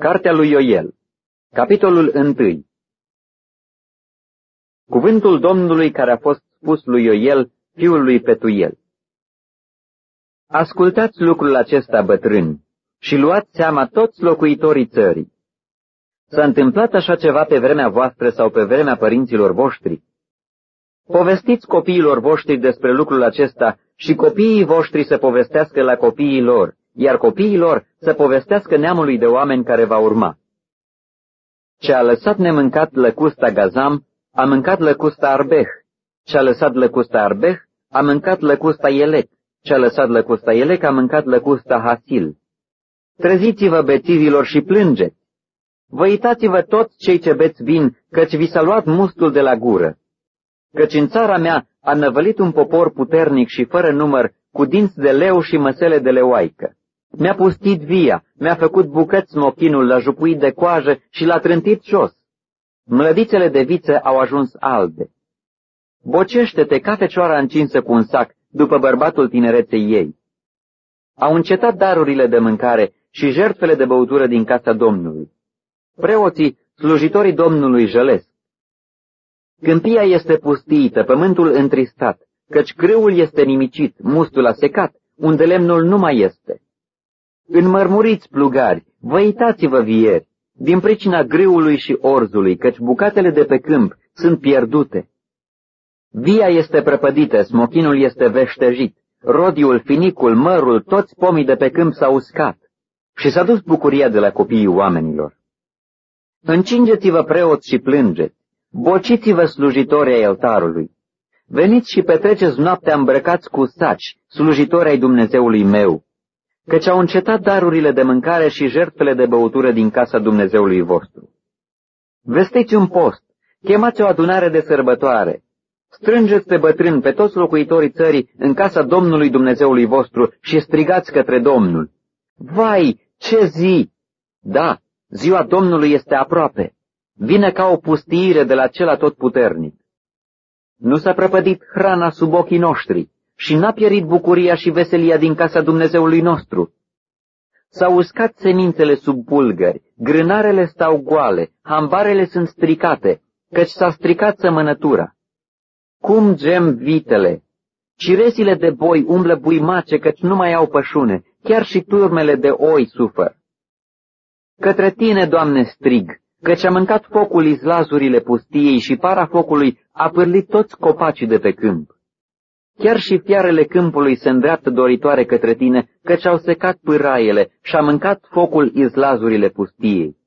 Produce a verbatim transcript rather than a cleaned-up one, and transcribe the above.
Cartea lui Ioel, capitolul unu. Cuvântul Domnului care a fost spus lui Ioel, fiul lui Petuiel. Ascultați lucrul acesta, bătrâni, și luați seama toți locuitorii țării. S-a întâmplat așa ceva pe vremea voastră sau pe vremea părinților voștri? Povestiți copiilor voștri despre lucrul acesta și copiii voștri să povestească la copiii lor, iar copiii lor să povestească neamului de oameni care va urma. Ce a lăsat nemâncat lăcusta Gazam, a mâncat lăcusta Arbeh. Ce a lăsat lăcusta Arbeh, a mâncat lăcusta Elec. Ce a lăsat lăcusta Elec, a mâncat lăcusta Hasil. Treziți-vă, bețivilor, și plângeți. Văitați-vă toți cei ce beți vin, căci vi s-a luat mustul de la gură. Căci în țara mea a năvălit un popor puternic și fără număr, cu dinți de leu și măsele de leoaică. Mi-a pustit via, mi-a făcut bucăți smochinul, l-a jupuit de coajă și l-a trântit jos. Mlădițele de viță au ajuns albe. Bocește-te ca fecioara încinsă cu un sac, după bărbatul tinereței ei. Au încetat darurile de mâncare și jertfele de băutură din casa Domnului. Preoții, slujitorii Domnului, jălesc. Câmpia este pustiită, pământul întristat, căci grâul este nimicit, mustul a secat, unde lemnul nu mai este. Înmărmuriți, plugari, văitați-vă, vieri, din pricina grâului și orzului, căci bucatele de pe câmp sunt pierdute. Via este prăpădită, smochinul este veștejit, rodiul, finicul, mărul, toți pomii de pe câmp s-au uscat și s-a dus bucuria de la copiii oamenilor. Încingeți-vă, preoți, și plângeți, bociți-vă, slujitori ai altarului. Veniți și petreceți noaptea îmbrăcați cu saci, slujitori ai Dumnezeului meu, căci au încetat darurile de mâncare și jertfele de băutură din casa Dumnezeului vostru. Vestiți un post, chemați o adunare de sărbătoare, strângeți pe bătrâni, pe toți locuitorii țării, în casa Domnului Dumnezeului vostru și strigați către Domnul. Vai, ce zi! Da, ziua Domnului este aproape. Vine ca o pustiire de la cel atotputernic. Nu s-a prăpădit hrana sub ochii noștri și n-a pierit bucuria și veselia din casa Dumnezeului nostru. S-au uscat semințele sub pulgări, grânarele stau goale, hambarele sunt stricate, căci s-a stricat sămănătura. Cum gem vitele! Ciresile de boi umblă buimace, căci nu mai au pășune, chiar și turmele de oi sufăr. Către tine, Doamne, strig, căci a mâncat focul izlazurile pustiei și para focului a pârlit toți copacii de pe câmp. Chiar și fiarele câmpului se îndreaptă doritoare către tine, căci au secat pâraiele și a mâncat focul izlazurile pustiei.